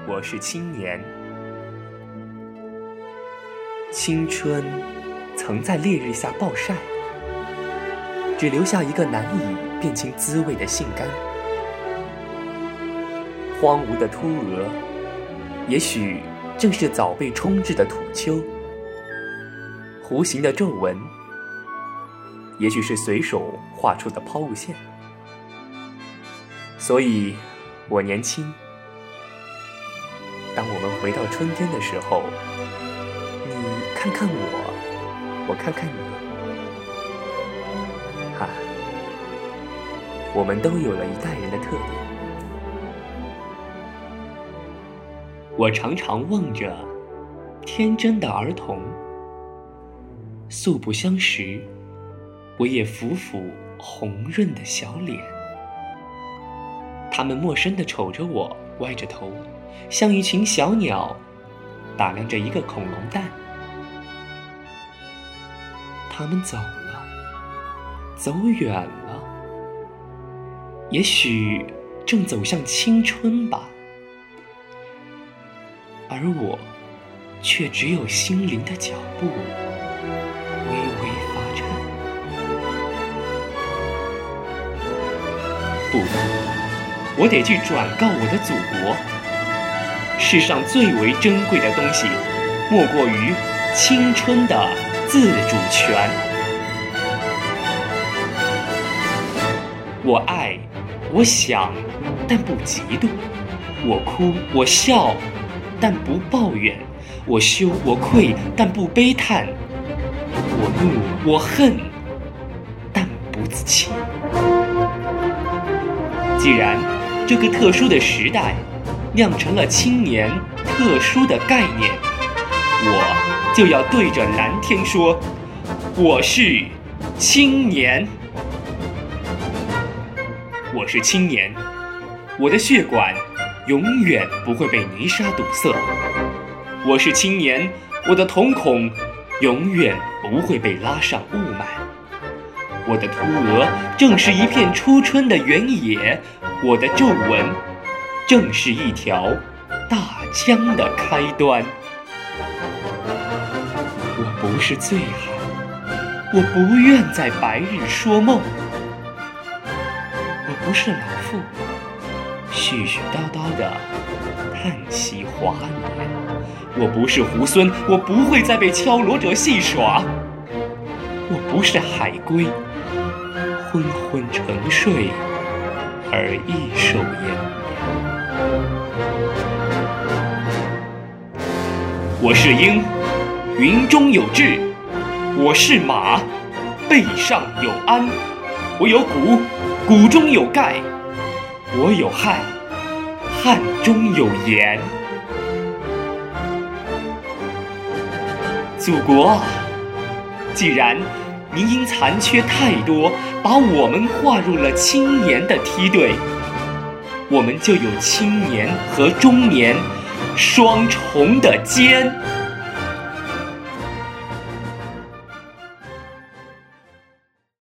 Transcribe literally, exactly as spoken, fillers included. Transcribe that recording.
我是青年。青春曾在烈日下暴晒，只留下一个难以辨清滋味的性感。荒芜的秃额，也许正是早被冲制的土丘；弧形的皱纹，也许是随手画出的抛物线。所以我年轻，当我们回到春天的时候，你看看我，我看看你，哈，我们都有了一代人的特点。我常常望着天真的儿童，素不相识，我也抚抚红润的小脸。他们陌生地瞅着我，歪着头，像一群小鸟打量着一个恐龙蛋。他们走了，走远了，也许正走向青春吧，而我却只有心灵的脚步微微发颤。不，我得去转告我的祖国，世上最为珍贵的东西，莫过于青春的自主权。我爱，我想，但不嫉妒；我哭，我笑，但不抱怨；我羞，我愧，但不悲叹；我怒，我恨，但不自弃。既然这个特殊的时代酿成了青年特殊的概念，我就要对着蓝天说，我是青年。我是青年，我的血管永远不会被泥沙堵塞。我是青年，我的瞳孔永远不会被拉上雾霾。我的秃额正是一片初春的原野，我的皱纹正是一条大江的开端。我不是醉汉，我不愿在白日说梦。我不是老妇，絮絮叨叨地叹息华年。我不是猢狲，我不会再被敲锣者戏耍。我不是海龟，昏昏沉睡而易受延年。我是鹰，云中有志；我是马，背上有鞍；我有骨，骨中有钙；我有汗，汗中有盐。祖国，既然您因残缺太多，把我们划入了青年的梯队，我们就有青年和中年双重的肩。